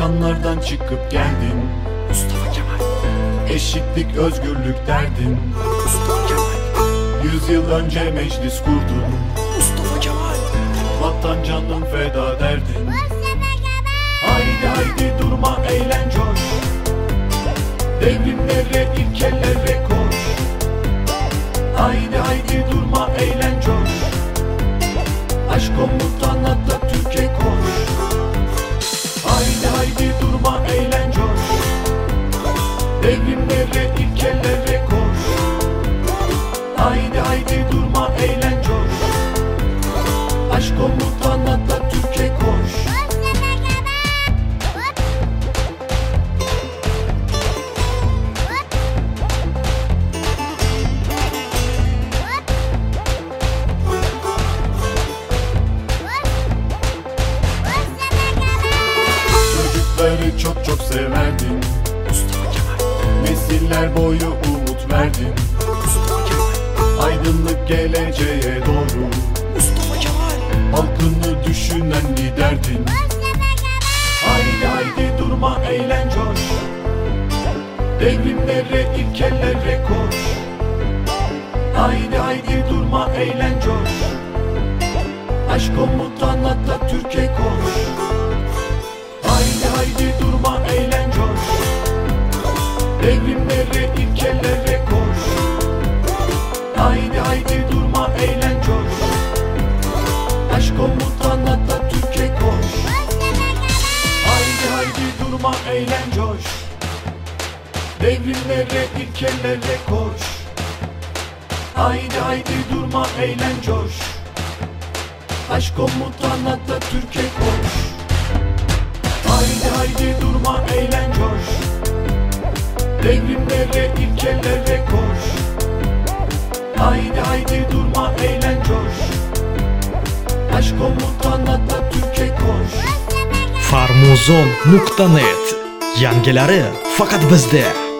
Balkanlardan çıkıp geldin Mustafa Kemal, Eşitlik, özgürlük derdin Mustafa Kemal, 100 yıl önce meclis kurdun Mustafa Kemal, Vatan canın feda derdin. Haydi haydi durma, eğlen coş, devrimlere, ilkelere koş. Haydi haydi durma, eğlen coş, aşk umut anlat Atatürk'e koş. Haydi haydi durma, eğlen coş, devrimlere, ilkelere koş. Haydi haydi durma, eğlen coş, aşk umut anlat Atatürk'e koş. Çocukları çok çok severdin Mustafa Kemal, Nesiller boyu umut verdin Mustafa Kemal, Aydınlık geleceğe doğru Mustafa Kemal, halkını düşünen liderdin. Haydi haydi durma, eğlen coş, devrimlere, ilkelere koş. Haydi haydi durma, eğlen coş, aşk umut anlat Atatürk'e koş. Haydi haydi durma, eğlen coş, devrimlere, ilkelere koş. Haydi haydi durma, eğlen coş, aşk umut anlat Atatürk'e koş. Haydi haydi durma, eğlen coş, devrimlere, ilkelere koş. Haydi haydi durma, eğlen coş, aşk umut anlat Atatürk'e koş. Haydi haydi durma, eğlen coş, devrimlere, ilkelere koş. Haydi haydi durma, eğlen coş, aşk umut anlat Atatürk'e koş. Farmuzon.net yangilari faqat bizda.